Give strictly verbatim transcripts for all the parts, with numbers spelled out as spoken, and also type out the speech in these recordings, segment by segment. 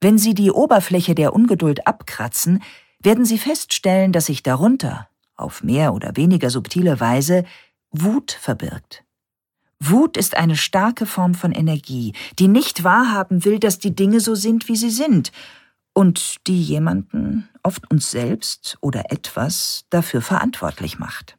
Wenn Sie die Oberfläche der Ungeduld abkratzen, werden Sie feststellen, dass sich darunter, auf mehr oder weniger subtile Weise, Wut verbirgt. Wut ist eine starke Form von Energie, die nicht wahrhaben will, dass die Dinge so sind, wie sie sind, und die jemanden, oft uns selbst oder etwas, dafür verantwortlich macht.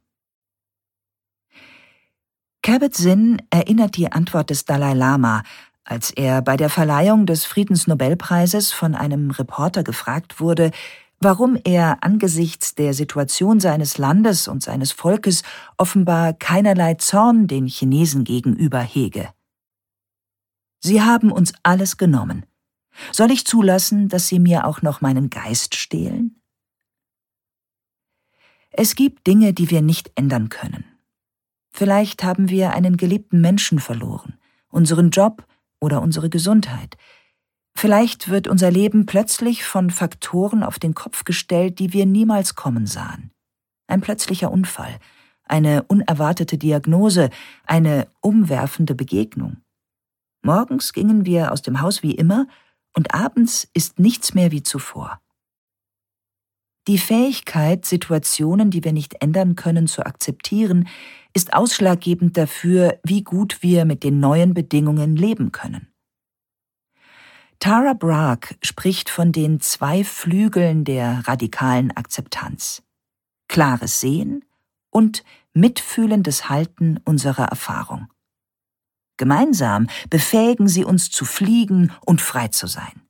Kabat-Zinn erinnert die Antwort des Dalai Lama, als er bei der Verleihung des Friedensnobelpreises von einem Reporter gefragt wurde, warum er angesichts der Situation seines Landes und seines Volkes offenbar keinerlei Zorn den Chinesen gegenüber hege. »Sie haben uns alles genommen. Soll ich zulassen, dass sie mir auch noch meinen Geist stehlen?« Es gibt Dinge, die wir nicht ändern können. Vielleicht haben wir einen geliebten Menschen verloren, unseren Job oder unsere Gesundheit. Vielleicht wird unser Leben plötzlich von Faktoren auf den Kopf gestellt, die wir niemals kommen sahen. Ein plötzlicher Unfall, eine unerwartete Diagnose, eine umwerfende Begegnung. Morgens gingen wir aus dem Haus wie immer und abends ist nichts mehr wie zuvor. Die Fähigkeit, Situationen, die wir nicht ändern können, zu akzeptieren, ist ausschlaggebend dafür, wie gut wir mit den neuen Bedingungen leben können. Tara Brach spricht von den zwei Flügeln der radikalen Akzeptanz: klares Sehen und mitfühlendes Halten unserer Erfahrung. Gemeinsam befähigen sie uns zu fliegen und frei zu sein.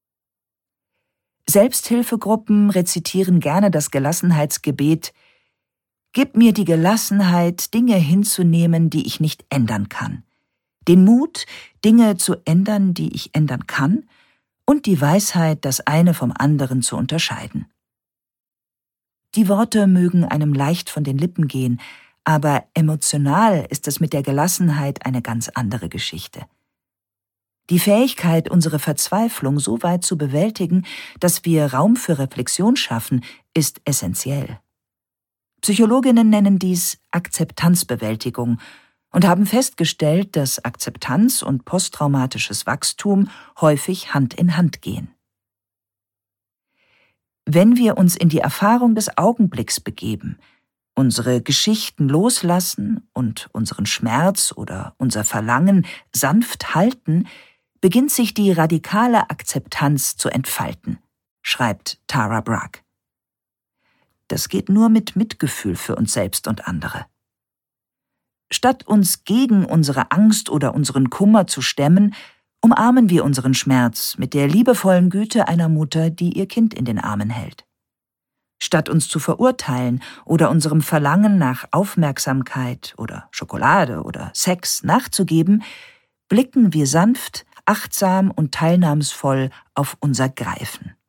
Selbsthilfegruppen rezitieren gerne das Gelassenheitsgebet: Gib mir die Gelassenheit, Dinge hinzunehmen, die ich nicht ändern kann, den Mut, Dinge zu ändern, die ich ändern kann, und die Weisheit, das eine vom anderen zu unterscheiden. Die Worte mögen einem leicht von den Lippen gehen, aber emotional ist es mit der Gelassenheit eine ganz andere Geschichte. Die Fähigkeit, unsere Verzweiflung so weit zu bewältigen, dass wir Raum für Reflexion schaffen, ist essentiell. Psychologinnen nennen dies Akzeptanzbewältigung und haben festgestellt, dass Akzeptanz und posttraumatisches Wachstum häufig Hand in Hand gehen. Wenn wir uns in die Erfahrung des Augenblicks begeben, unsere Geschichten loslassen und unseren Schmerz oder unser Verlangen sanft halten, beginnt sich die radikale Akzeptanz zu entfalten, schreibt Tara Brach. Das geht nur mit Mitgefühl für uns selbst und andere. Statt uns gegen unsere Angst oder unseren Kummer zu stemmen, umarmen wir unseren Schmerz mit der liebevollen Güte einer Mutter, die ihr Kind in den Armen hält. Statt uns zu verurteilen oder unserem Verlangen nach Aufmerksamkeit oder Schokolade oder Sex nachzugeben, blicken wir sanft, achtsam und teilnahmsvoll auf unser Greifen.